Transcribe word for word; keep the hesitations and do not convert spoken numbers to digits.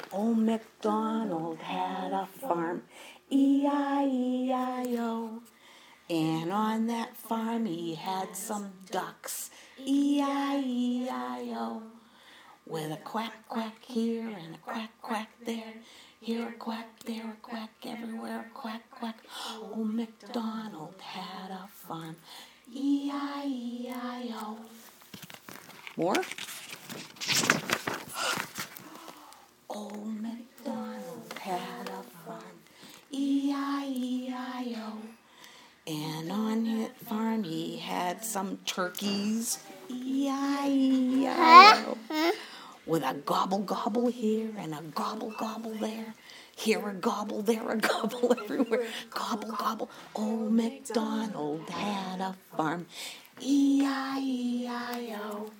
Old MacDonald had a farm, E I E I O. And on that farm he had some ducks, E I E I O. With a quack, quack here and a quack, quack there. Here a quack, there a quack, everywhere a quack, quack. Old MacDonald had a farm, E I E I O. More? Old MacDonald had a farm, E I E I O. And on his farm he had some turkeys, E I E I O. With a gobble gobble here and a gobble gobble there. Here a gobble, there a gobble, everywhere. Gobble gobble. Old MacDonald had a farm, E I E I O.